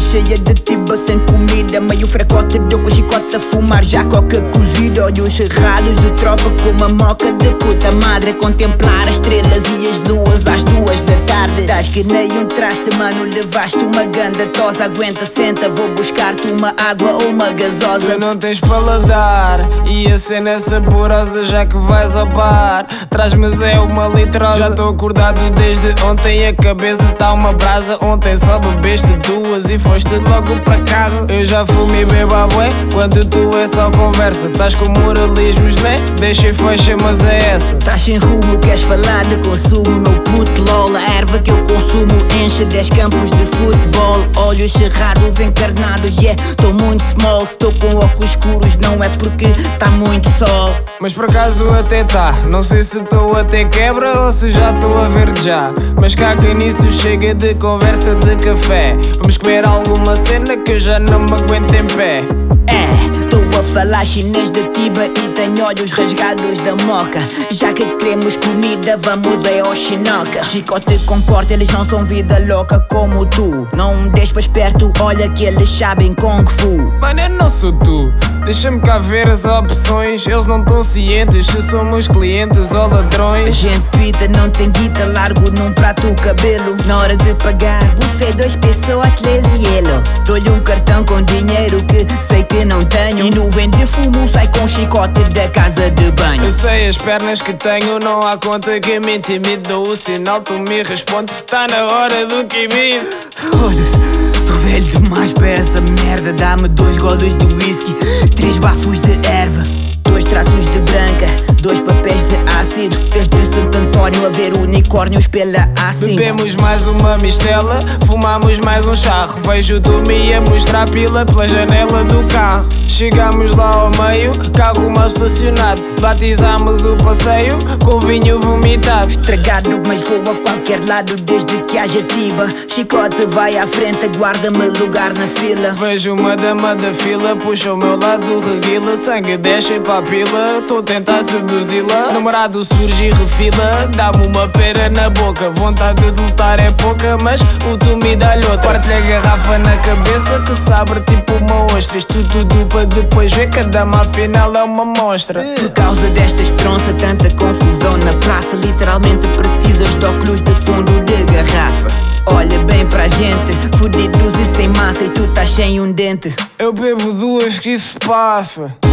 cheia de tiba sem comida, meio fracote deu com chicote a fumar já coca cozida. Olhos cerrados de tropa com uma moca de puta madre, a contemplar as estrelas e as luas às 2 da tarde. Estás que nem um traste, mano, levaste uma ganda tosa. Aguenta, senta, vou buscar-te uma água ou uma gasosa. Tu não tens paladar e a cena é saborosa, já que vais ao bar traz-me é uma litrosa. Já estou acordado desde ontem, a cabeça tá uma brasa. Ontem só bebeste 2 e foste logo para casa. Eu já fumei bebo a bué, quando tu é só conversa. Estás com moralismos, né? Deixa e fecha, mas é essa. Estás sem rumo, queres falar de consumo, meu puto lol. A erva que eu consumo enche 10 campos de futebol. Olhos cerrados, encarnados, yeah, tô muito small. Se tô com óculos escuros não é porque tá muito sol. Mas por acaso até tá, não sei se tô até quebra ou se já tô a ver já. Mas caga nisso, chega de conversa de café. Vamos comer alguma cena que eu já não me aguento em pé. Estou a falar chinês de Tiba e tenho olhos rasgados da moca. Já que queremos comida, vamos ver ao chinoca. Chicote comporta, eles não são vida louca como tu. Não me deixes perto, olha que eles sabem Kung Fu. Mano, eu não sou tu, deixa-me cá ver as opções. Eles não estão cientes se somos clientes ou A ladrões. gente pita, não tem guita, largo num prato o cabelo. Na hora de pagar, buffet 2 pessoas, 3 hielo. Dou-lhe um cartão com dinheiro que sei que não tenho. E nuvem de fumo sai com chicote da casa de banho. Eu sei as pernas que tenho, não há conta que me intimide. Dou o sinal, tu me responde, tá na hora do kibir. Foda-se, tô velho demais para essa merda. Dá-me 2 goles de whisky, 3 bafos de erva, 2 traços de branca, 2 papéis de ácido, desde Santo António a ver unicórnios pela A5. Bebemos mais uma mistela, fumamos mais um charro. Vejo tu me a mostrar pila pela janela do carro. Chegamos lá ao meio, carro mal estacionado. Batizamos o passeio com vinho vomitado. Estragado, mas vou a qualquer lado desde que haja tiba. Chicote vai à frente, aguarda-me lugar na fila. Vejo uma dama da fila, puxa o meu lado, reguila. Sangue desce para a pila, tô a tentar seduzi-la. Namorado surge e refila, dá-me uma pera na boca. Vontade de lutar é pouca, mas o tu me dá-lhe outra. Parte-lhe a garrafa na cabeça que se abre tipo uma ostra. Isto tudo para depois ver que a dama afinal é uma monstra. Por causa desta estronça, tanta confusão na praça. Literalmente precisas de óculos de fundo de garrafa. Olha bem para a gente, fudidos e sem massa, e tu estás sem um dente. Eu bebo 2 que isso se passa.